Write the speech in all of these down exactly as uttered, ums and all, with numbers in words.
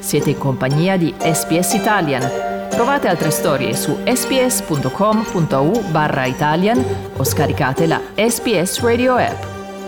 Siete in compagnia di S B S Italian. Trovate altre storie su sbs.com.au barra Italian o scaricate la S B S Radio app.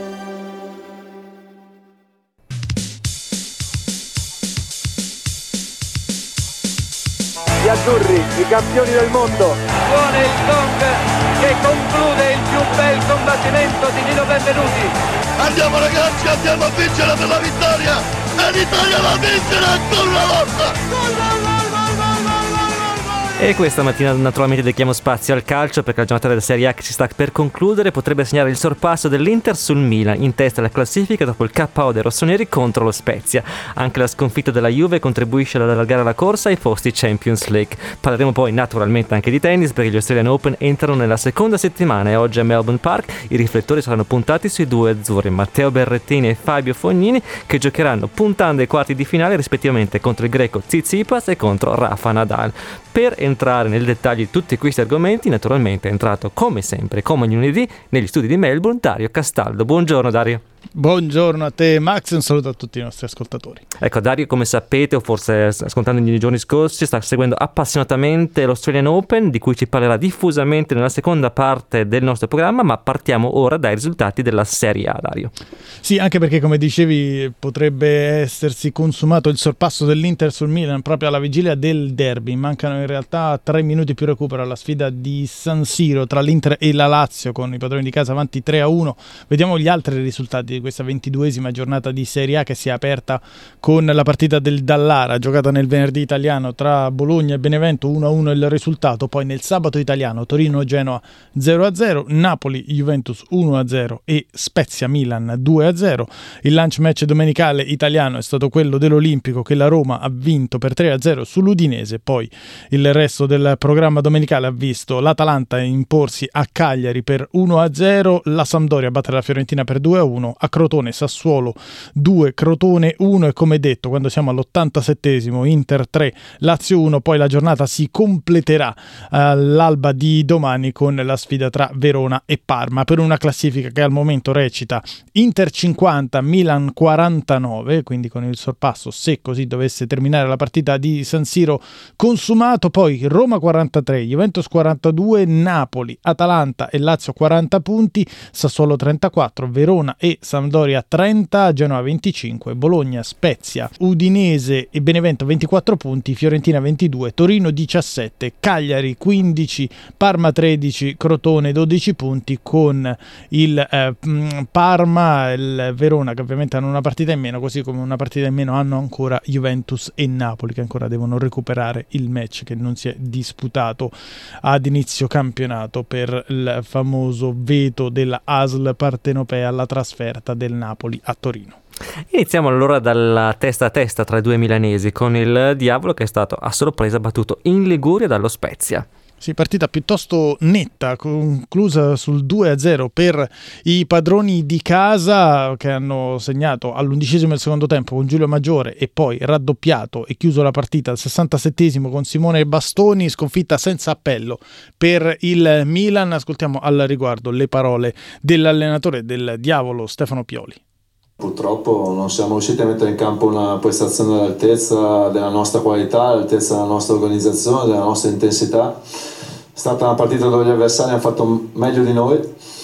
Gli azzurri, i campioni del mondo. Suona il gong che conclude il più bel combattimento di Nino Benvenuti. Andiamo ragazzi, andiamo a vincere per la vittoria! E l'Italia va a vincere ancora una volta! Gol, gol, gol, gol, gol, gol, gol. E questa mattina naturalmente dedichiamo spazio al calcio, perché la giornata della Serie A che si sta per concludere potrebbe segnare il sorpasso dell'Inter sul Milan, in testa alla classifica dopo il K O dei rossoneri contro lo Spezia. Anche la sconfitta della Juve contribuisce ad allargare la corsa ai posti Champions League. Parleremo poi naturalmente anche di tennis, perché gli Australian Open entrano nella seconda settimana e oggi a Melbourne Park i riflettori saranno puntati sui due azzurri, Matteo Berrettini e Fabio Fognini, che giocheranno puntando ai quarti di finale rispettivamente contro il greco Tsitsipas e contro Rafa Nadal. Per entrare nel dettaglio di tutti questi argomenti, naturalmente è entrato come sempre, come ogni lunedì, negli studi di Melbourne, Dario Castaldo. Buongiorno Dario. Buongiorno a te Max e un saluto a tutti i nostri ascoltatori. Ecco, Dario, come sapete, o forse ascoltando nei giorni scorsi, sta seguendo appassionatamente l'Australian Open, di cui ci parlerà diffusamente nella seconda parte del nostro programma, ma partiamo ora dai risultati della Serie A, Dario. Sì, anche perché, come dicevi, potrebbe essersi consumato il sorpasso dell'Inter sul Milan proprio alla vigilia del derby. Mancano in realtà tre minuti più recupero alla sfida di San Siro tra l'Inter e la Lazio, con i padroni di casa avanti tre a uno. Vediamo gli altri risultati di questa ventiduesima giornata di Serie A, che si è aperta con la partita del Dallara giocata nel venerdì italiano tra Bologna e Benevento, uno a uno il risultato. Poi nel sabato italiano Torino-Genoa zero a zero, Napoli-Juventus uno a zero e Spezia-Milan due a zero. Il lunch match domenicale italiano è stato quello dell'Olimpico, che la Roma ha vinto per tre a zero sull'Udinese. Poi il resto del programma domenicale ha visto l'Atalanta imporsi a Cagliari per uno a zero, la Sampdoria battere la Fiorentina per due a uno, a Crotone Sassuolo due, Crotone uno, e come detto, quando siamo all'ottantasettesimo Inter tre, Lazio uno. Poi la giornata si completerà all'alba di domani con la sfida tra Verona e Parma, per una classifica che al momento recita Inter cinquanta, Milan quarantanove, quindi con il sorpasso, se così dovesse terminare la partita di San Siro, consumato. Poi Roma quarantatré, Juventus quarantadue, Napoli, Atalanta e Lazio quaranta punti, Sassuolo trentaquattro, Verona e Sampdoria trenta, Genoa venticinque, Bologna, Spezia, Udinese e Benevento ventiquattro punti, Fiorentina ventidue, Torino diciassette, Cagliari quindici, Parma tredici, Crotone dodici punti, con il eh, Parma e il Verona che ovviamente hanno una partita in meno, così come una partita in meno hanno ancora Juventus e Napoli, che ancora devono recuperare il match che non si è disputato ad inizio campionato per il famoso veto della A S L partenopea alla trasferta del Napoli a Torino. Iniziamo allora dalla testa a testa tra i due milanesi, con il Diavolo che è stato a sorpresa battuto in Liguria dallo Spezia. Sì, partita piuttosto netta, conclusa sul due a zero per i padroni di casa, che hanno segnato all'undicesimo del secondo tempo con Giulio Maggiore e poi raddoppiato e chiuso la partita al sessantasettesimo con Simone Bastoni. Sconfitta senza appello per il Milan. Ascoltiamo al riguardo le parole dell'allenatore del Diavolo, Stefano Pioli. Purtroppo non siamo riusciti a mettere in campo una prestazione all'altezza della nostra qualità, all'altezza della nostra organizzazione, della nostra intensità. È stata una partita dove gli avversari hanno fatto meglio di noi,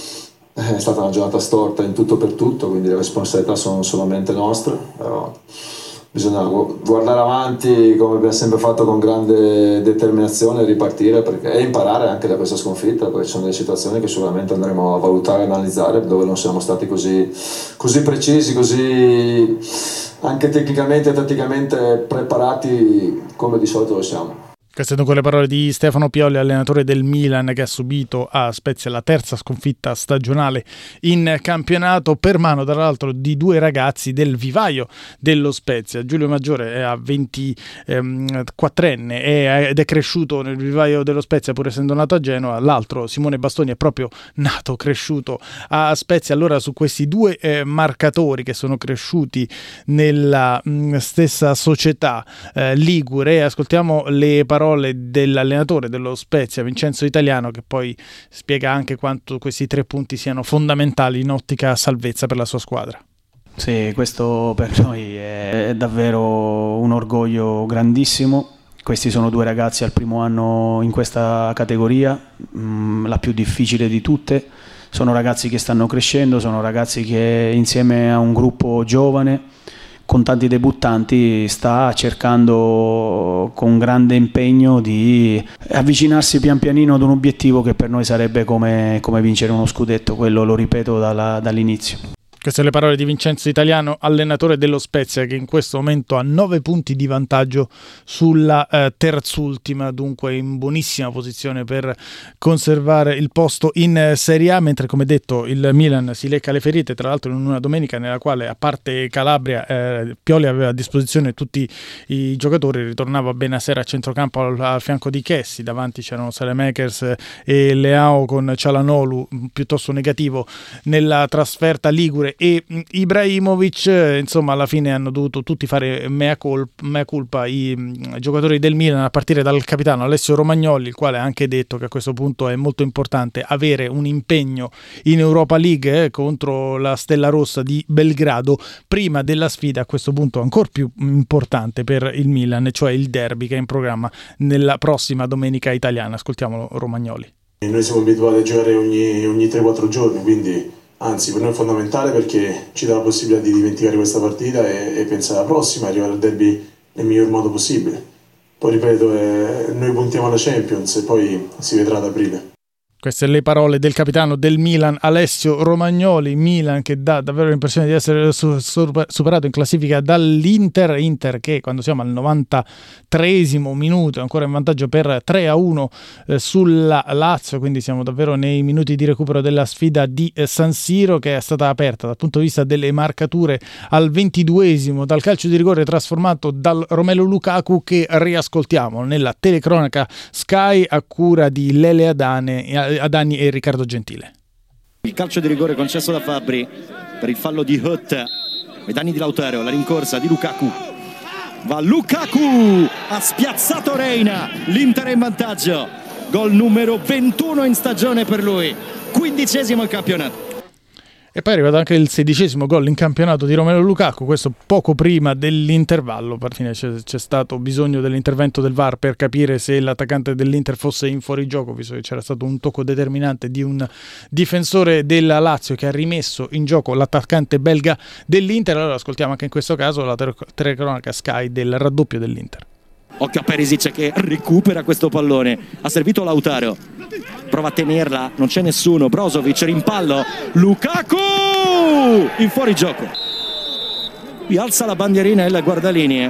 è stata una giornata storta in tutto per tutto, quindi le responsabilità sono solamente nostre, però bisogna guardare avanti come abbiamo sempre fatto, con grande determinazione, ripartire perché, e imparare anche da questa sconfitta, perché ci sono delle situazioni che sicuramente andremo a valutare e analizzare, dove non siamo stati così, così precisi, così anche tecnicamente e tatticamente preparati come di solito lo siamo. Queste sono quelle parole di Stefano Pioli, allenatore del Milan, che ha subito a Spezia la terza sconfitta stagionale in campionato, per mano tra l'altro di due ragazzi del vivaio dello Spezia. Giulio Maggiore è a ventiquattrenne ed è cresciuto nel vivaio dello Spezia pur essendo nato a Genova. L'altro, Simone Bastoni, è proprio nato, cresciuto a Spezia. Allora, su questi due eh, marcatori che sono cresciuti nella mh, stessa società eh, ligure, ascoltiamo le parole dell'allenatore dello Spezia, Vincenzo Italiano, che poi spiega anche quanto questi tre punti siano fondamentali in ottica salvezza per la sua squadra. Sì, questo per noi è davvero un orgoglio grandissimo. Questi sono due ragazzi al primo anno in questa categoria, mh, la più difficile di tutte. Sono ragazzi che stanno crescendo, sono ragazzi che insieme a un gruppo giovane, con tanti debuttanti, sta cercando con grande impegno di avvicinarsi pian pianino ad un obiettivo che per noi sarebbe come, come vincere uno scudetto, quello lo ripeto dalla, dall'inizio. Queste le parole di Vincenzo Italiano, allenatore dello Spezia, che in questo momento ha nove punti di vantaggio sulla eh, terzultima, dunque in buonissima posizione per conservare il posto in eh, Serie A, mentre come detto il Milan si lecca le ferite, tra l'altro in una domenica nella quale a parte Calabria eh, Pioli aveva a disposizione tutti i giocatori, ritornava Benasera a centrocampo al, al fianco di Chessi, davanti c'erano Salemakers e Leao con Cialanoglu piuttosto negativo nella trasferta ligure e Ibrahimovic, insomma alla fine hanno dovuto tutti fare mea culpa, mea culpa i mh, giocatori del Milan, a partire dal capitano Alessio Romagnoli, il quale ha anche detto che a questo punto è molto importante avere un impegno in Europa League eh, contro la Stella Rossa di Belgrado prima della sfida a questo punto ancora più importante per il Milan, cioè il derby che è in programma nella prossima domenica italiana. Ascoltiamolo Romagnoli. Noi siamo abituati a giocare ogni, ogni tre quattro giorni, quindi anzi per noi è fondamentale perché ci dà la possibilità di dimenticare questa partita e, e pensare alla prossima, arrivare al derby nel miglior modo possibile. Poi ripeto, eh, noi puntiamo alla Champions e poi si vedrà ad aprile. Queste le parole del capitano del Milan Alessio Romagnoli. Milan che dà davvero l'impressione di essere su, su, superato in classifica dall'Inter, Inter che quando siamo al novantatreesimo minuto è ancora in vantaggio per tre a uno eh, sulla Lazio, quindi siamo davvero nei minuti di recupero della sfida di eh, San Siro, che è stata aperta dal punto di vista delle marcature al ventiduesimo dal calcio di rigore trasformato dal Romelu Lukaku, che riascoltiamo nella telecronaca Sky a cura di Lele Adane Adani e Riccardo Gentile. Il calcio di rigore concesso da Fabbri per il fallo di Hutt ai danni di Lautaro, la rincorsa di Lukaku, va Lukaku, ha spiazzato Reina, l'Inter è in vantaggio, gol numero ventuno in stagione per lui, quindicesimo il campionato. E poi è arrivato anche il sedicesimo gol in campionato di Romelu Lukaku, questo poco prima dell'intervallo. Per fine c'è, c'è stato bisogno dell'intervento del V A R per capire se l'attaccante dell'Inter fosse in fuorigioco, visto che c'era stato un tocco determinante di un difensore della Lazio che ha rimesso in gioco l'attaccante belga dell'Inter. Allora ascoltiamo anche in questo caso la telecronaca Sky del raddoppio dell'Inter. Occhio a Perisic che recupera questo pallone, ha servito Lautaro, prova a tenerla, non c'è nessuno, Brozovic rimpallo, Lukaku in fuorigioco, qui alza la bandierina il guardalinee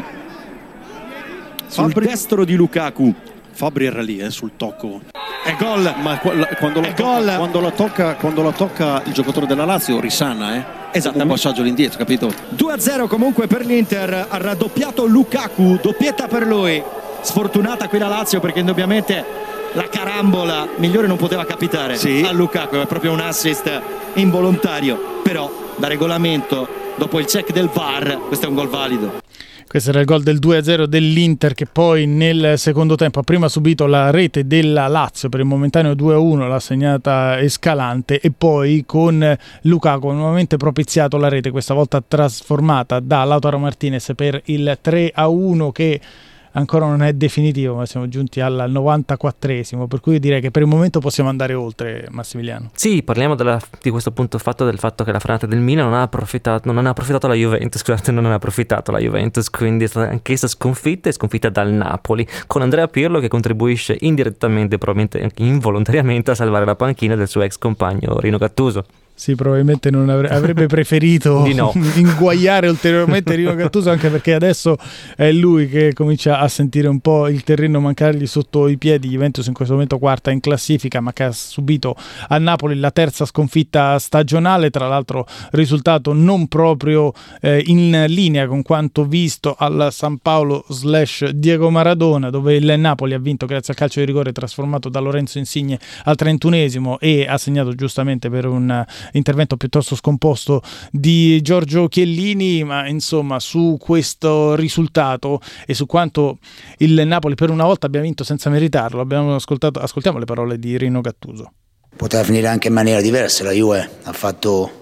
sul Fabri... destro di Lukaku. Fabri era lì eh, sul tocco. È gol. Ma quando lo, tocca, quando, lo tocca, quando lo tocca il giocatore della Lazio risana, eh? Esatto. Un passaggio all'indietro, capito? due a zero comunque per l'Inter, ha raddoppiato Lukaku, doppietta per lui. Sfortunata qui la Lazio perché indubbiamente la carambola migliore non poteva capitare sì. a Lukaku, è proprio un assist involontario, però da regolamento dopo il check del V A R questo è un gol valido. Questo era il gol del due a zero dell'Inter, che poi nel secondo tempo ha prima subito la rete della Lazio per il momentaneo due a uno, l'ha segnata Escalante, e poi con Lukaku ha nuovamente propiziato la rete, questa volta trasformata da Lautaro Martinez per il tre a uno, che ancora non è definitivo, ma siamo giunti al novantaquattresimo, per cui direi che per il momento possiamo andare oltre, Massimiliano. Sì, parliamo della, di questo punto fatto del fatto che la frenata del Milan non ha approfittato, non ha approfittato la Juventus, scusate, non ha approfittato la Juventus, quindi è stata anch'essa sconfitta e sconfitta dal Napoli, con Andrea Pirlo che contribuisce indirettamente, probabilmente anche involontariamente, a salvare la panchina del suo ex compagno Rino Gattuso. Sì, probabilmente non avre- avrebbe preferito di no. inguaiare ulteriormente Rino Gattuso, anche perché adesso è lui che comincia a sentire un po' il terreno mancargli sotto i piedi. Juventus in questo momento quarta in classifica, ma che ha subito a Napoli la terza sconfitta stagionale, tra l'altro risultato non proprio eh, in linea con quanto visto al San Paolo slash Diego Maradona, dove il Napoli ha vinto grazie al calcio di rigore trasformato da Lorenzo Insigne al trentunesimo e ha segnato giustamente per un intervento piuttosto scomposto di Giorgio Chiellini. Ma insomma, su questo risultato e su quanto il Napoli per una volta abbia vinto senza meritarlo, abbiamo ascoltato, ascoltiamo le parole di Rino Gattuso. Poteva finire anche in maniera diversa, la Juve ha fatto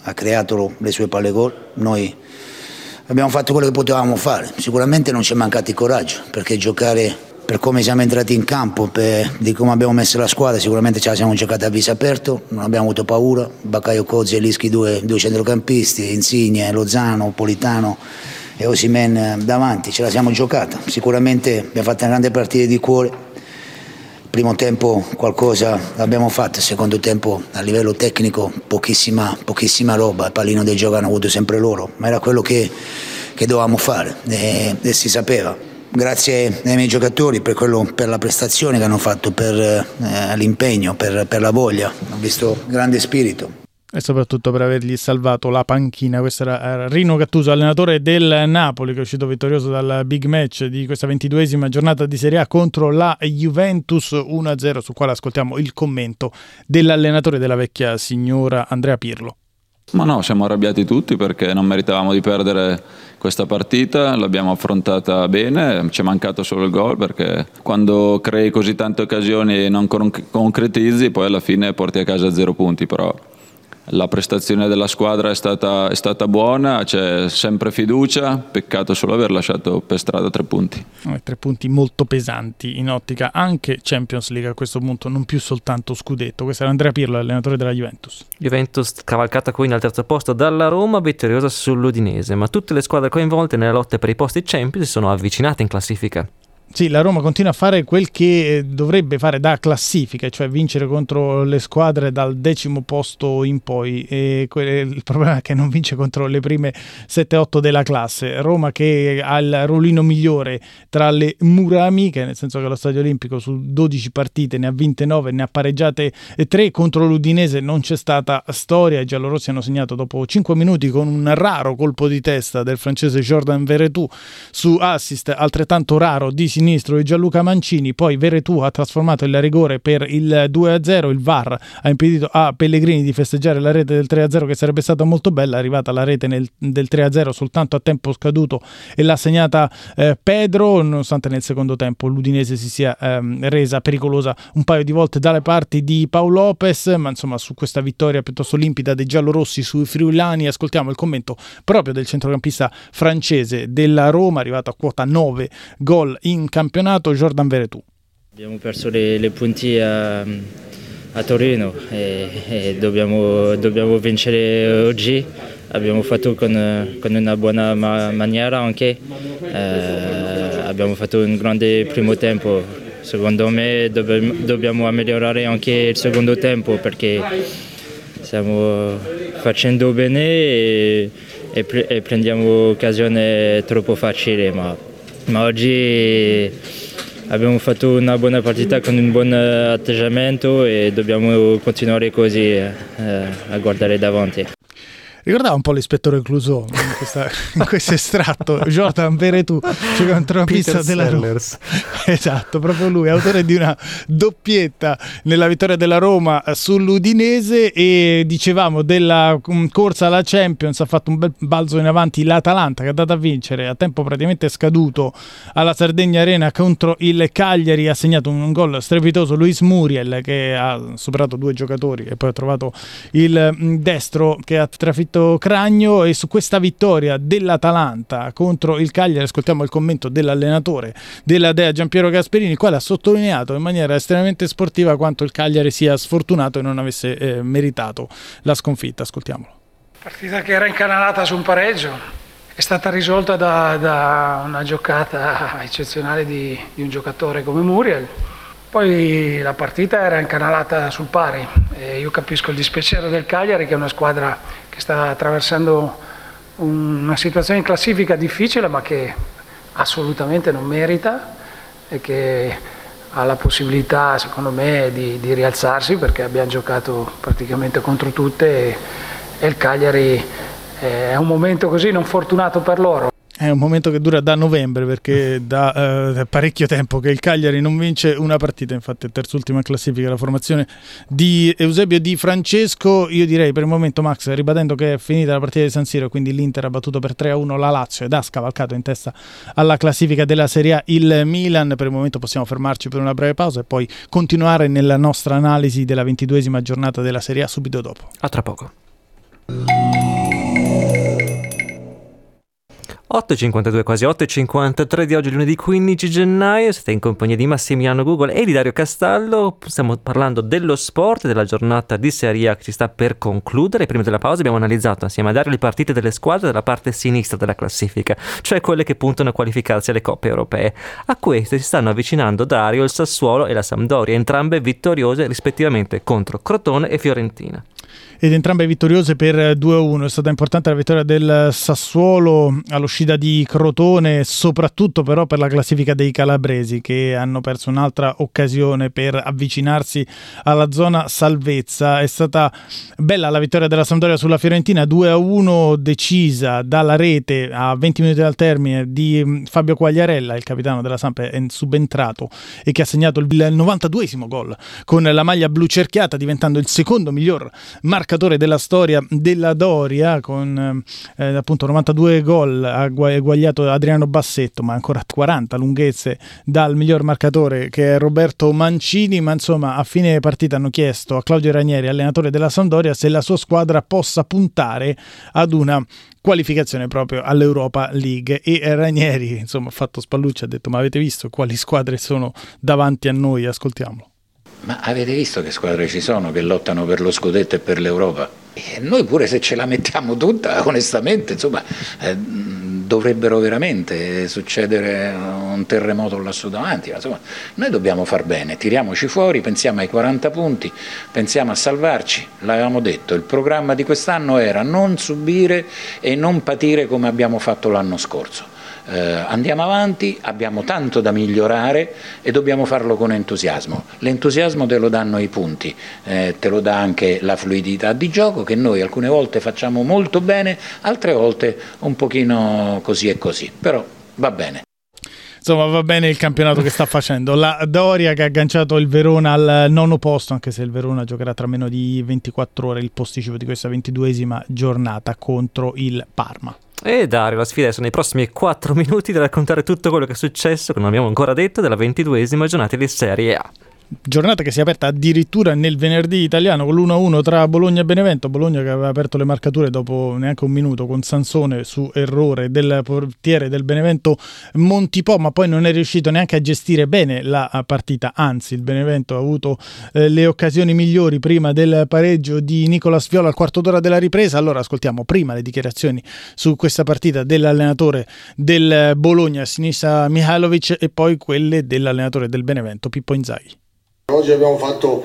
ha creato le sue palle gol, noi abbiamo fatto quello che potevamo fare. Sicuramente non ci è mancato il coraggio, perché giocare per come siamo entrati in campo, per di come abbiamo messo la squadra, sicuramente ce la siamo giocata a viso aperto, non abbiamo avuto paura. Bakayoko, Zielinski, due, due centrocampisti, Insigne, Lozano, Politano e Osimhen davanti, ce la siamo giocata. Sicuramente abbiamo fatto una grande partita di cuore. Primo tempo qualcosa l'abbiamo fatto, secondo tempo a livello tecnico pochissima, pochissima roba, il pallino del gioco hanno avuto sempre loro, ma era quello che, che dovevamo fare e, e si sapeva. Grazie ai miei giocatori per, quello, per la prestazione che hanno fatto, per eh, l'impegno, per, per la voglia, ho visto grande spirito. E soprattutto per avergli salvato la panchina. Questo era Rino Gattuso, allenatore del Napoli, che è uscito vittorioso dal big match di questa ventiduesima giornata di Serie A contro la Juventus uno a zero, sul quale ascoltiamo il commento dell'allenatore della vecchia signora, Andrea Pirlo. Ma no, siamo arrabbiati tutti perché non meritavamo di perdere questa partita, l'abbiamo affrontata bene, ci è mancato solo il gol, perché quando crei così tante occasioni e non concretizzi poi alla fine porti a casa zero punti, però la prestazione della squadra è stata, è stata buona, c'è sempre fiducia, peccato solo aver lasciato per strada tre punti. Eh, tre punti molto pesanti in ottica anche Champions League a questo punto, non più soltanto scudetto. Questo era Andrea Pirlo, allenatore della Juventus. Juventus cavalcata quindi al terzo posto dalla Roma, vittoriosa sull'Udinese, ma tutte le squadre coinvolte nella lotta per i posti Champions si sono avvicinate in classifica. Sì, la Roma continua a fare quel che dovrebbe fare da classifica, cioè vincere contro le squadre dal decimo posto in poi, e il problema è che non vince contro le prime sette otto della classe. Roma che ha il ruolino migliore tra le mura amiche, nel senso che lo Stadio Olimpico su dodici partite ne ha vinte nove, ne ha pareggiate tre, contro l'Udinese non c'è stata storia, i giallorossi hanno segnato dopo cinque minuti con un raro colpo di testa del francese Jordan Veretout su assist altrettanto raro di sinistro di Gianluca Mancini, poi Veretout ha trasformato il rigore per il due a zero, il V A R ha impedito a Pellegrini di festeggiare la rete del tre a zero che sarebbe stata molto bella, è arrivata la rete nel, del tre a zero soltanto a tempo scaduto e l'ha segnata eh, Pedro, nonostante nel secondo tempo l'Udinese si sia ehm, resa pericolosa un paio di volte dalle parti di Pau Lopez, ma insomma su questa vittoria piuttosto limpida dei giallorossi sui friulani ascoltiamo il commento proprio del centrocampista francese della Roma, arrivato a quota nove gol in campionato, Jordan Veretout. Abbiamo perso le, le punti a, a Torino e, e dobbiamo, dobbiamo vincere oggi. Abbiamo fatto con, con una buona ma- maniera anche, eh, abbiamo fatto un grande primo tempo. Secondo me dobbiamo, dobbiamo migliorare anche il secondo tempo perché stiamo facendo bene e, e, pre- e prendiamo occasione troppo facile, ma Ma oggi abbiamo fatto una buona partita con un buon atteggiamento e dobbiamo continuare così eh, a guardare davanti. Ricordava un po' l'ispettore Clouseau in, questa, in questo estratto, Jordan Veretout, centrocampista della Roma. Esatto, proprio lui, autore di una doppietta nella vittoria della Roma sull'Udinese, e dicevamo della corsa alla Champions, ha fatto un bel balzo in avanti l'Atalanta che è andata a vincere a tempo praticamente scaduto alla Sardegna Arena contro il Cagliari, ha segnato un gol strepitoso Luis Muriel che ha superato due giocatori e poi ha trovato il destro che ha trafitto Cragno. E su questa vittoria dell'Atalanta contro il Cagliari ascoltiamo il commento dell'allenatore della Dea Giampiero Gasperini, il quale ha sottolineato in maniera estremamente sportiva quanto il Cagliari sia sfortunato e non avesse eh, meritato la sconfitta. Ascoltiamolo. Partita che era incanalata su un pareggio è stata risolta da, da una giocata eccezionale di, di un giocatore come Muriel. Poi la partita era incanalata sul pari e io capisco il dispiacere del Cagliari, che è una squadra che sta attraversando una situazione in classifica difficile ma che assolutamente non merita e che ha la possibilità secondo me di, di rialzarsi, perché abbiamo giocato praticamente contro tutte e, e il Cagliari è un momento così non fortunato per loro. È un momento che dura da novembre, perché da eh, parecchio tempo che il Cagliari non vince una partita, infatti è terzultima in classifica la formazione di Eusebio Di Francesco. Io direi per il momento, Max, ribadendo che è finita la partita di San Siro, quindi l'Inter ha battuto per tre a uno la Lazio ed ha scavalcato in testa alla classifica della Serie A il Milan. Per il momento possiamo fermarci per una breve pausa e poi continuare nella nostra analisi della ventiduesima giornata della Serie A subito dopo. A tra poco. otto e cinquantadue, quasi otto e cinquantatré di oggi, lunedì quindici gennaio. Siete in compagnia di Massimiliano Google e di Dario Castallo. Stiamo parlando dello sport, della giornata di Serie A che ci sta per concludere. Prima della pausa abbiamo analizzato assieme a Dario le partite delle squadre della parte sinistra della classifica, cioè quelle che puntano a qualificarsi alle coppe europee. A queste si stanno avvicinando, Dario, il Sassuolo e la Sampdoria, entrambe vittoriose rispettivamente contro Crotone e Fiorentina. Ed entrambe vittoriose per due a uno. È stata importante la vittoria del Sassuolo all'uscita di Crotone, soprattutto però per la classifica dei calabresi, che hanno perso un'altra occasione per avvicinarsi alla zona salvezza. È stata bella la vittoria della Sampdoria sulla Fiorentina, due a uno, decisa dalla rete a venti minuti dal termine di Fabio Quagliarella, il capitano della Samp, è subentrato e che ha segnato il novantaduesimo gol con la maglia blu cerchiata, diventando il secondo miglior marcatore della storia della Doria, con eh, appunto novantadue gol. Ha eguagliato Adriano Bassetto, ma ancora quaranta lunghezze dal miglior marcatore, che è Roberto Mancini. Ma insomma, a fine partita hanno chiesto a Claudio Ranieri, allenatore della Sampdoria, se la sua squadra possa puntare ad una qualificazione proprio all'Europa League, e Ranieri insomma ha fatto spalluccia, ha detto: ma avete visto quali squadre sono davanti a noi? Ascoltiamolo. Ma avete visto che squadre ci sono che lottano per lo scudetto e per l'Europa? E noi pure se ce la mettiamo tutta, onestamente, insomma, eh, dovrebbero veramente succedere un terremoto lassù davanti. Ma, insomma, noi dobbiamo far bene, tiriamoci fuori, pensiamo ai quaranta punti, pensiamo a salvarci. L'avevamo detto, il programma di quest'anno era non subire e non patire come abbiamo fatto l'anno scorso. Eh, andiamo avanti, abbiamo tanto da migliorare e dobbiamo farlo con entusiasmo. L'entusiasmo te lo danno i punti, eh, te lo dà anche la fluidità di gioco, che noi alcune volte facciamo molto bene, altre volte un pochino così e così, però va bene. Insomma, va bene il campionato che sta facendo la Doria, che ha agganciato il Verona al nono posto, anche se il Verona giocherà tra meno di ventiquattro ore il posticipo di questa ventiduesima giornata contro il Parma. E Dario, la sfida è nei prossimi quattro minuti di raccontare tutto quello che è successo, che non abbiamo ancora detto, della ventiduesima giornata di Serie A. Giornata che si è aperta addirittura nel venerdì italiano con l'uno a uno tra Bologna e Benevento. Bologna che aveva aperto le marcature dopo neanche un minuto con Sansone su errore del portiere del Benevento Montipò, ma poi non è riuscito neanche a gestire bene la partita. Anzi, il Benevento ha avuto eh, le occasioni migliori prima del pareggio di Nicolas Viola al quarto d'ora della ripresa. Allora ascoltiamo prima le dichiarazioni su questa partita dell'allenatore del Bologna, Sinisa Mihajlovic, e poi quelle dell'allenatore del Benevento, Pippo Inzaghi. Oggi abbiamo fatto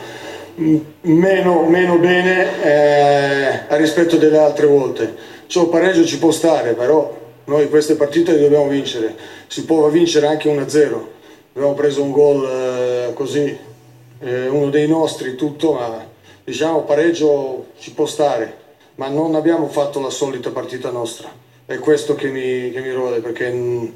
meno, meno bene eh, rispetto delle altre volte. Cioè, il pareggio ci può stare, però noi queste partite le dobbiamo vincere. Si può vincere anche uno a zero. Abbiamo preso un gol eh, così, eh, uno dei nostri, tutto, ma diciamo pareggio ci può stare. Ma non abbiamo fatto la solita partita nostra. È questo che mi, che mi rode, perché mh,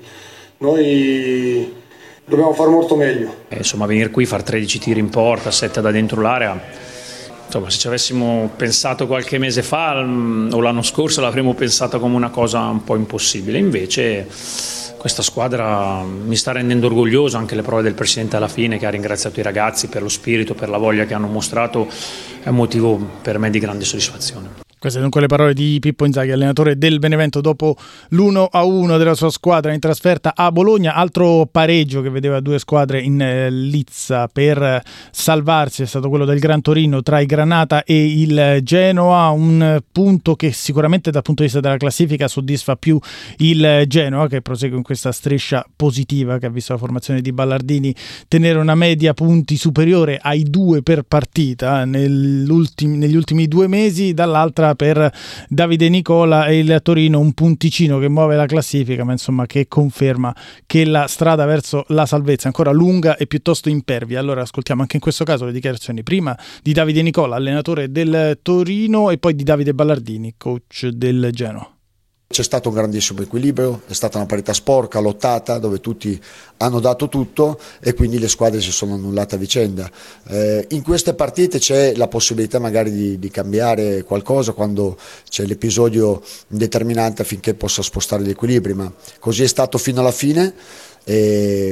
noi dobbiamo fare molto meglio. Eh, insomma, venire qui, far tredici tiri in porta, sette da dentro l'area, insomma, se ci avessimo pensato qualche mese fa mh, o l'anno scorso l'avremmo pensato come una cosa un po' impossibile. Invece questa squadra mi sta rendendo orgoglioso, anche le prove del presidente alla fine, che ha ringraziato i ragazzi per lo spirito, per la voglia che hanno mostrato, è un motivo per me di grande soddisfazione. Queste sono quelle parole di Pippo Inzaghi, allenatore del Benevento, dopo l'uno a uno della sua squadra in trasferta a Bologna. Altro pareggio che vedeva due squadre in eh, lizza per salvarsi è stato quello del Gran Torino tra il Granata e il Genoa, un punto che sicuramente dal punto di vista della classifica soddisfa più il Genoa, che prosegue in questa striscia positiva che ha visto la formazione di Ballardini tenere una media punti superiore ai due per partita negli ultimi due mesi. Dall'altra per Davide Nicola e il Torino un punticino che muove la classifica, ma insomma che conferma che la strada verso la salvezza è ancora lunga e piuttosto impervia. Allora ascoltiamo anche in questo caso le dichiarazioni prima di Davide Nicola, allenatore del Torino, e poi di Davide Ballardini, coach del Genoa. C'è stato un grandissimo equilibrio, è stata una parità sporca, lottata, dove tutti hanno dato tutto e quindi le squadre si sono annullate a vicenda. Eh, in queste partite c'è la possibilità magari di, di cambiare qualcosa quando c'è l'episodio determinante affinché possa spostare gli equilibri, ma così è stato fino alla fine. E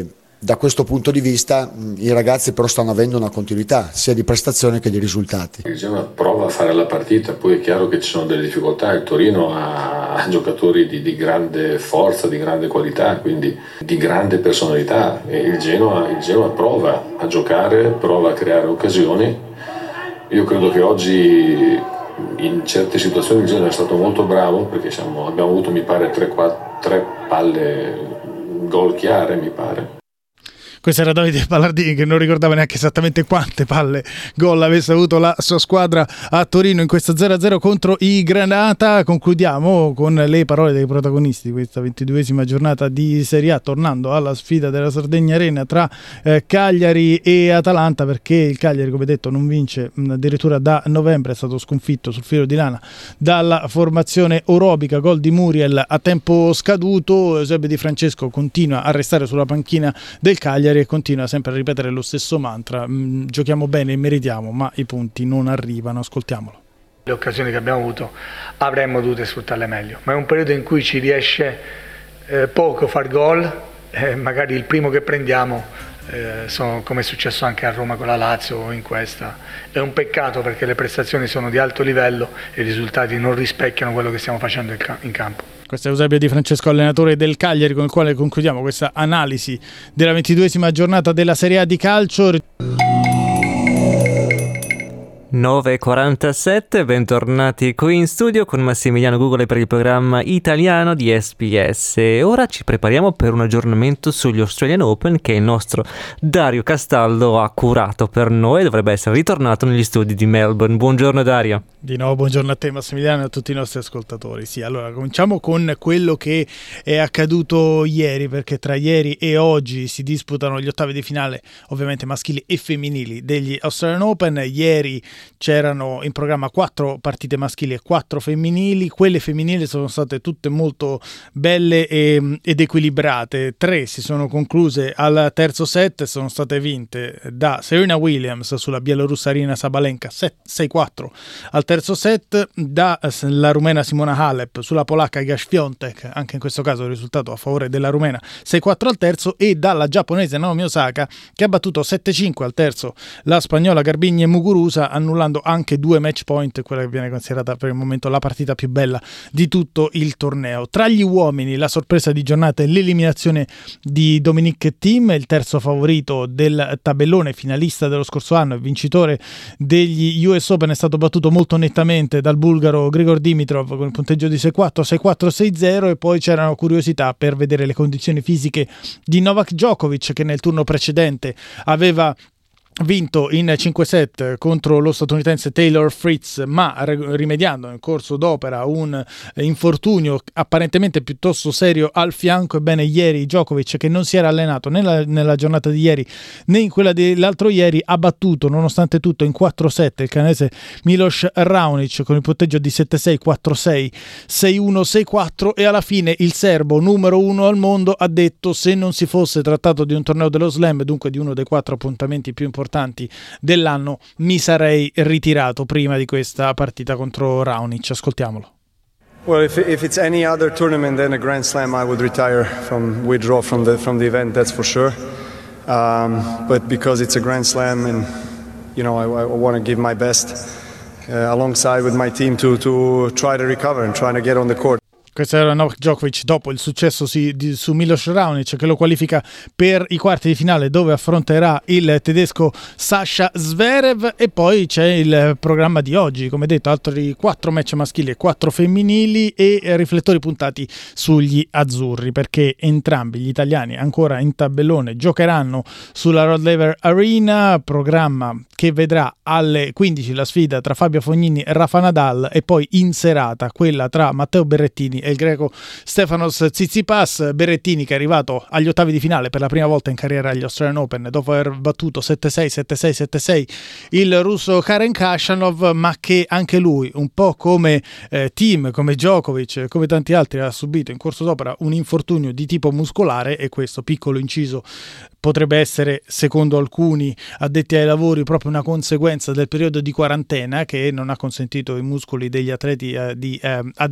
da questo punto di vista mh, i ragazzi però stanno avendo una continuità sia di prestazione che di risultati. Il Genoa prova a fare la partita, poi è chiaro che ci sono delle difficoltà, il Torino ha giocatori di, di grande forza, di grande qualità, quindi di grande personalità, e il Genoa, il Genoa prova a giocare, prova a creare occasioni. Io credo che oggi in certe situazioni il Genoa è stato molto bravo, perché siamo, abbiamo avuto mi pare tre palle gol chiare, mi pare. Questo era Davide Ballardini, che non ricordava neanche esattamente quante palle gol avesse avuto la sua squadra a Torino in questo zero a zero contro i Granata. Concludiamo con le parole dei protagonisti di questa ventiduesima giornata di Serie A, tornando alla sfida della Sardegna Arena tra eh, Cagliari e Atalanta, perché il Cagliari, come detto, non vince mh, addirittura da novembre, è stato sconfitto sul filo di lana dalla formazione orobica, gol di Muriel a tempo scaduto. Eusebio Di Francesco continua a restare sulla panchina del Cagliari e continua sempre a ripetere lo stesso mantra: mm, giochiamo bene e meritiamo, ma i punti non arrivano. Ascoltiamolo. Le occasioni che abbiamo avuto avremmo dovuto sfruttarle meglio, ma è un periodo in cui ci riesce eh, poco far gol, eh, magari il primo che prendiamo, eh, sono, come è successo anche a Roma con la Lazio o in questa. È un peccato, perché le prestazioni sono di alto livello e i risultati non rispecchiano quello che stiamo facendo in campo. Questo è Eusebio Di Francesco, allenatore del Cagliari, con il quale concludiamo questa analisi della ventiduesima giornata della Serie A di calcio. nove e quarantasette, bentornati qui in studio con Massimiliano Gugole per il programma italiano di S B S. E ora ci prepariamo per un aggiornamento sugli Australian Open che il nostro Dario Castaldo ha curato per noi. Dovrebbe essere ritornato negli studi di Melbourne. Buongiorno Dario. Di nuovo buongiorno a te Massimiliano e a tutti i nostri ascoltatori. Sì, allora cominciamo con quello che è accaduto ieri, perché tra ieri e oggi si disputano gli ottavi di finale, ovviamente maschili e femminili, degli Australian Open. Ieri c'erano in programma quattro partite maschili e quattro femminili. Quelle femminili sono state tutte molto belle e, ed equilibrate. Tre si sono concluse al terzo set, sono state vinte da Serena Williams sulla bielorussa Aryna Sabalenka sei quattro al terzo set, da la rumena Simona Halep sulla polacca Iga Świątek, anche in questo caso il risultato a favore della rumena, sei quattro al terzo, e dalla giapponese Naomi Osaka, che ha battuto sette cinque al terzo la spagnola Garbiñe Muguruza, annullando anche due match point, quella che viene considerata per il momento la partita più bella di tutto il torneo. Tra gli uomini la sorpresa di giornata è l'eliminazione di Dominic Thiem, il terzo favorito del tabellone, finalista dello scorso anno e vincitore degli U S Open. È stato battuto molto nettamente dal bulgaro Grigor Dimitrov con il punteggio di sei quattro, sei quattro, sei zero, e poi c'erano curiosità per vedere le condizioni fisiche di Novak Djokovic, che nel turno precedente aveva vinto in cinque set contro lo statunitense Taylor Fritz, ma rimediando nel corso d'opera un infortunio apparentemente piuttosto serio al fianco. Ebbene, ieri Djokovic, che non si era allenato nella, nella giornata di ieri né in quella dell'altro ieri, ha battuto nonostante tutto in quattro set il canadese Milos Raonic con il punteggio di sette sei, quattro sei, sei uno, sei quattro, e alla fine il serbo numero uno al mondo ha detto: se non si fosse trattato di un torneo dello Slam, dunque di uno dei quattro appuntamenti più importanti dell'anno, mi sarei ritirato prima di questa partita contro Raonic. Ascoltiamolo. Well, if, if it's any other tournament than a Grand Slam, I would retire from withdraw from the from the event. That's for sure. Um, but because it's a Grand Slam, and you know, I, I want to give my best uh, alongside with my team to to try to recover and try to get on the court. Questo era Novak Djokovic dopo il successo si, di, su Milos Raonic, che lo qualifica per i quarti di finale, dove affronterà il tedesco Sasha Zverev. E poi c'è il programma di oggi, come detto, altri quattro match maschili e quattro femminili, e riflettori puntati sugli azzurri, perché entrambi gli italiani ancora in tabellone giocheranno sulla Rod Laver Arena, programma che vedrà alle quindici la sfida tra Fabio Fognini e Rafa Nadal, e poi in serata quella tra Matteo Berrettini e il greco Stefanos Tsitsipas. Berrettini, che è arrivato agli ottavi di finale per la prima volta in carriera agli Australian Open dopo aver battuto sette sei, sette sei, sette sei il russo Karen Khachanov, ma che anche lui, un po' come eh, Thiem, come Djokovic, come tanti altri, ha subito in corso d'opera un infortunio di tipo muscolare, e questo piccolo inciso potrebbe essere, secondo alcuni addetti ai lavori, proprio una conseguenza del periodo di quarantena che non ha consentito ai muscoli degli atleti eh, di eh, ad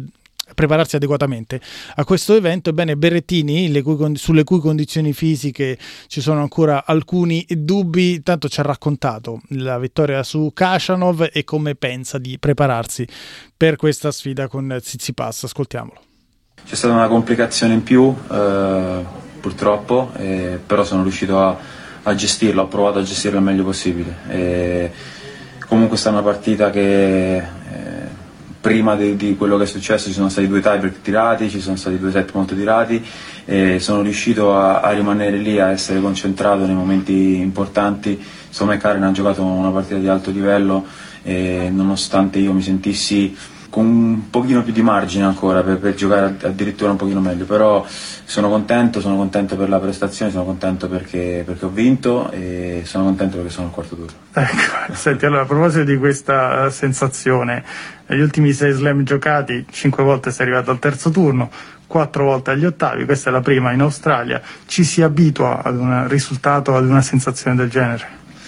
prepararsi adeguatamente a questo evento. Ebbene, Berrettini, le cui, sulle cui condizioni fisiche ci sono ancora alcuni dubbi, tanto ci ha raccontato la vittoria su Khachanov e come pensa di prepararsi per questa sfida con Tsitsipas. Ascoltiamolo. C'è stata una complicazione in più, eh, purtroppo, eh, però sono riuscito a, a gestirla, ho provato a gestirla il meglio possibile. E comunque è stata una partita che eh, prima di, di quello che è successo ci sono stati due tiebreak tirati, ci sono stati due set molto tirati e sono riuscito a, a rimanere lì, a essere concentrato nei momenti importanti. Insomma, Karen ha giocato una partita di alto livello e nonostante io mi sentissi con un pochino più di margine ancora per, per giocare addirittura un pochino meglio, però sono contento, sono contento per la prestazione, sono contento perché, perché ho vinto e sono contento perché sono al quarto turno. Ecco, senti, allora a proposito di questa sensazione, negli ultimi sei slam giocati, cinque volte sei arrivato al terzo turno, quattro volte agli ottavi, questa è la prima in Australia, ci si abitua ad un risultato, ad una sensazione del genere?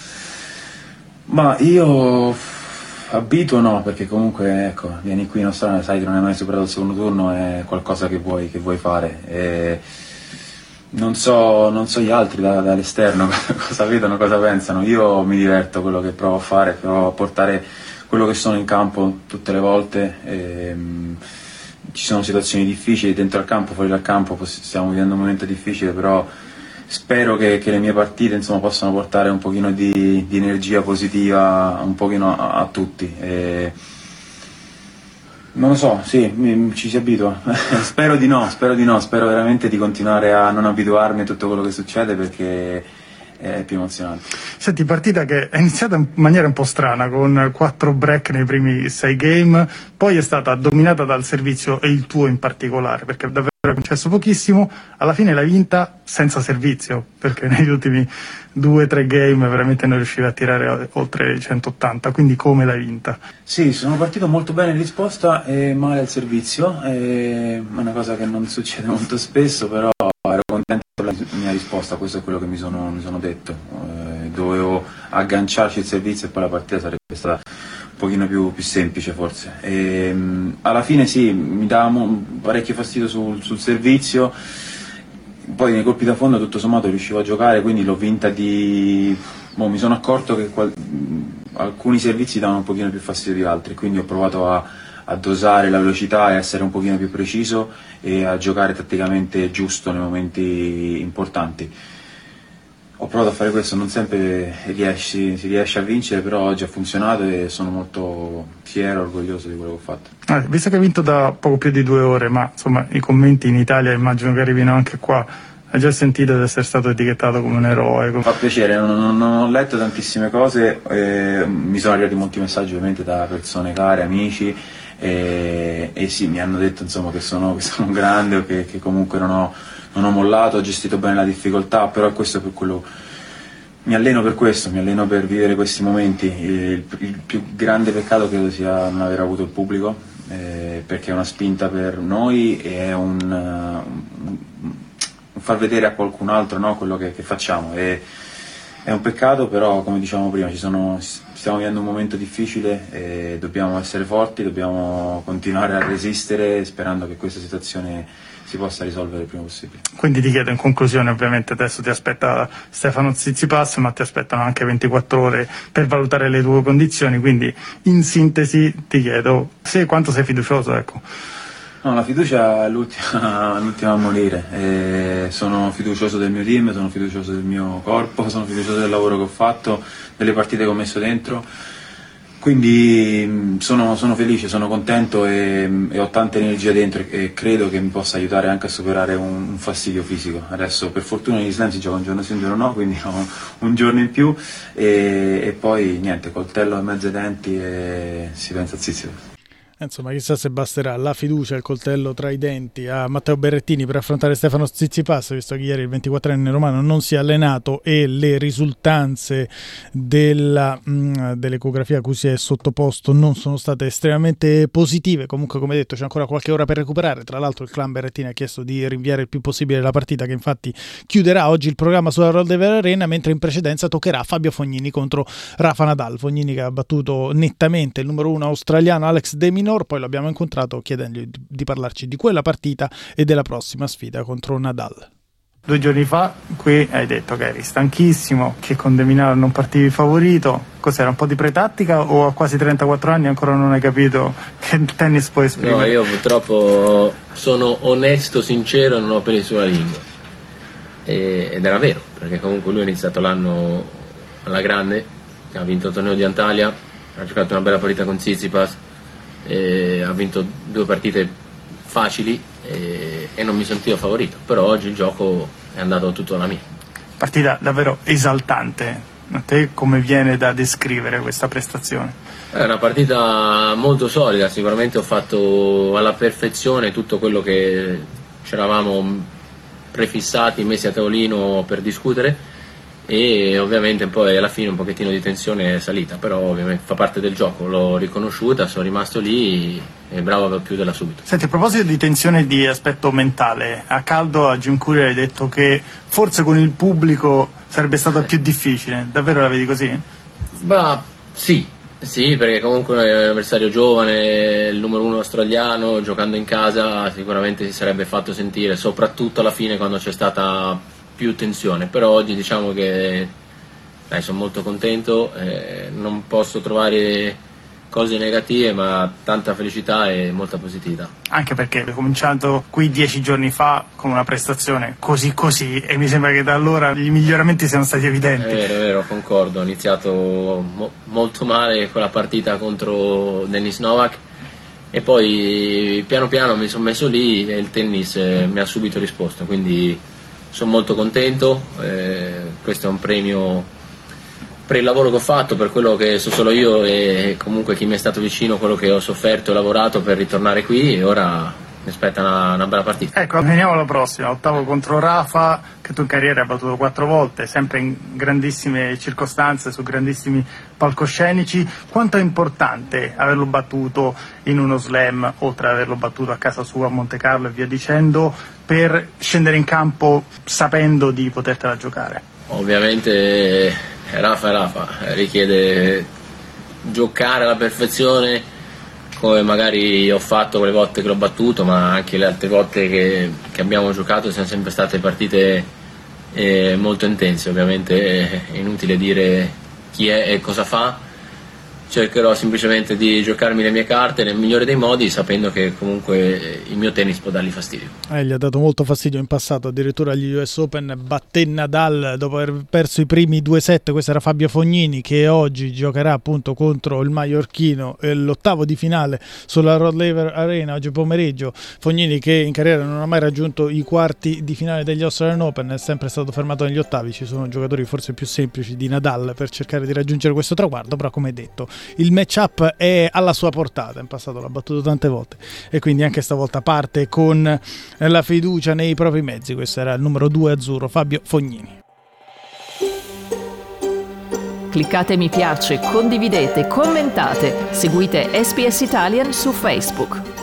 Ma io abituo no, perché comunque ecco, vieni qui in Australia, sai che non hai mai superato il secondo turno, è qualcosa che vuoi, che vuoi fare. E non so, non so gli altri da, dall'esterno cosa vedono, cosa pensano. Io mi diverto, quello che provo a fare, provo a portare quello che sono in campo tutte le volte. E, um, ci sono situazioni difficili dentro al campo, fuori dal campo, stiamo vivendo un momento difficile, però spero che, che le mie partite insomma possano portare un pochino di, di energia positiva un pochino a, a tutti. E non lo so, sì, mi, ci si abitua. Spero di no, spero di no, spero veramente di continuare a non abituarmi a tutto quello che succede perché è più emozionante. Senti, partita che è iniziata in maniera un po' strana con quattro break nei primi sei game, poi è stata dominata dal servizio e il tuo in particolare, perché davvero è concesso pochissimo, alla fine l'hai vinta senza servizio, perché negli ultimi due o tre game veramente non riuscivi a tirare oltre i centottanta, quindi come l'hai vinta? Sì, sono partito molto bene in risposta e male al servizio, è una cosa che non succede molto spesso, però ero contento per la mia risposta, questo è quello che mi sono, mi sono detto, eh, dovevo agganciarci il servizio e poi la partita sarebbe stata un pochino più, più semplice forse. E, mh, alla fine sì, mi dava parecchio fastidio sul, sul servizio, poi nei colpi da fondo tutto sommato riuscivo a giocare, quindi l'ho vinta di... Boh, mi sono accorto che qual... alcuni servizi davano un pochino più fastidio di altri, quindi ho provato a, a dosare la velocità e essere un pochino più preciso e a giocare tatticamente giusto nei momenti importanti. Ho provato a fare questo, non sempre riesci, si riesce a vincere, però oggi ha funzionato e sono molto fiero e orgoglioso di quello che ho fatto. Eh, visto che hai vinto da poco più di due ore, ma insomma i commenti in Italia immagino che arrivino anche qua, hai già sentito di essere stato etichettato come un eroe? Mi fa piacere, non, non, non ho letto tantissime cose, eh, mi sono arrivati molti messaggi ovviamente da persone care, amici, e, e sì, mi hanno detto insomma che sono, che sono un grande o che, che comunque non ho... non ho mollato, ho gestito bene la difficoltà, però questo è per quello, mi alleno per questo, mi alleno per vivere questi momenti. Il, il più grande peccato credo sia non aver avuto il pubblico, eh, perché è una spinta per noi e è un, un, un far vedere a qualcun altro, no, quello che, che facciamo. E, è un peccato, però come dicevamo prima ci sono, stiamo vivendo un momento difficile e dobbiamo essere forti, dobbiamo continuare a resistere sperando che questa situazione si possa risolvere il prima possibile. Quindi ti chiedo in conclusione, ovviamente adesso ti aspetta Stefano Tsitsipas, ma ti aspettano anche ventiquattro ore per valutare le tue condizioni, quindi in sintesi ti chiedo se quanto sei fiducioso, ecco. No, la fiducia è l'ultima, l'ultima a morire, e sono fiducioso del mio team, sono fiducioso del mio corpo, sono fiducioso del lavoro che ho fatto, delle partite che ho messo dentro. Quindi sono, sono felice, sono contento e, e ho tanta energia dentro e, e credo che mi possa aiutare anche a superare un, un fastidio fisico. Adesso per fortuna negli slam si gioca un giorno sì un giorno no, quindi ho un giorno in più e, e poi niente, coltello a mezzo ai denti e si pensa a Tsitsipas. Insomma, chissà se basterà la fiducia, il coltello tra i denti a Matteo Berrettini per affrontare Stefano Tsitsipas, visto che ieri il ventiquattrenne romano non si è allenato e le risultanze della, mh, dell'ecografia a cui si è sottoposto non sono state estremamente positive. Comunque, come detto, c'è ancora qualche ora per recuperare. Tra l'altro il clan Berrettini ha chiesto di rinviare il più possibile la partita, che infatti chiuderà oggi il programma sulla Rodever Arena, mentre in precedenza toccherà Fabio Fognini contro Rafa Nadal. Fognini che ha battuto nettamente il numero uno australiano Alex de Minaur Minor, poi l'abbiamo incontrato chiedendogli di, di parlarci di quella partita e della prossima sfida contro Nadal. Due giorni fa qui hai detto che eri stanchissimo, che con De Minaur non partivi favorito. Cos'era, un po' di pretattica o a quasi trentaquattro anni ancora non hai capito che il tennis può esprimere? No, io purtroppo sono onesto, sincero e non ho peli sulla lingua. E, ed era vero, perché comunque lui ha iniziato l'anno alla grande, ha vinto il torneo di Antalya, ha giocato una bella partita con Tsitsipas, e ha vinto due partite facili e, e non mi sentivo favorito, però oggi il gioco è andato tutto alla mia. Partita davvero esaltante. A te come viene da descrivere questa prestazione? È una partita molto solida, sicuramente ho fatto alla perfezione tutto quello che ci eravamo prefissati, messi a tavolino per discutere, e ovviamente poi alla fine un pochettino di tensione è salita, però ovviamente fa parte del gioco, l'ho riconosciuta, sono rimasto lì e bravo a chiuderla subito. Senti, a proposito di tensione e di aspetto mentale, a caldo a Giuncuria hai detto che forse con il pubblico sarebbe stato più difficile, davvero la vedi così? Bah, sì, sì, perché comunque è un avversario giovane, il numero uno australiano, giocando in casa sicuramente si sarebbe fatto sentire, soprattutto alla fine quando c'è stata più tensione, però oggi diciamo che dai, sono molto contento, eh, non posso trovare cose negative, ma tanta felicità e molta positività. Anche perché hai cominciato qui dieci giorni fa con una prestazione così così e mi sembra che da allora i miglioramenti siano stati evidenti. È vero, è vero, concordo, ho iniziato mo- molto male quella partita contro Denis Novak e poi piano piano mi sono messo lì e il tennis eh, mi ha subito risposto, quindi sono molto contento, eh, questo è un premio per il lavoro che ho fatto, per quello che so solo io e comunque chi mi è stato vicino, quello che ho sofferto e lavorato per ritornare qui, e ora mi aspetta una, una bella partita. Ecco, veniamo alla prossima, ottavo contro Rafa, che tu in carriera hai battuto quattro volte, sempre in grandissime circostanze, su grandissimi palcoscenici. Quanto è importante averlo battuto in uno slam, oltre ad averlo battuto a casa sua a Monte Carlo e via dicendo, per scendere in campo sapendo di potertela giocare? Ovviamente Rafa è Rafa, richiede giocare alla perfezione come magari ho fatto quelle volte che l'ho battuto, ma anche le altre volte che, che abbiamo giocato sono sempre state partite eh, molto intense. Ovviamente è inutile dire chi è e cosa fa, cercherò semplicemente di giocarmi le mie carte nel migliore dei modi, sapendo che comunque il mio tennis può dargli fastidio. Eh, gli ha dato molto fastidio in passato, addirittura agli U S Open batté Nadal dopo aver perso i primi due set. Questo era Fabio Fognini, che oggi giocherà appunto contro il maiorchino eh, l'ottavo di finale sulla Rod Laver Arena oggi pomeriggio. Fognini, che in carriera non ha mai raggiunto i quarti di finale degli Australian Open, è sempre stato fermato negli ottavi. Ci sono giocatori forse più semplici di Nadal per cercare di raggiungere questo traguardo, però come detto il matchup è alla sua portata, in passato l'ha battuto tante volte e quindi anche stavolta parte con la fiducia nei propri mezzi. Questo era il numero due azzurro, Fabio Fognini. Cliccate mi piace, condividete, commentate, seguite S B S Italian su Facebook.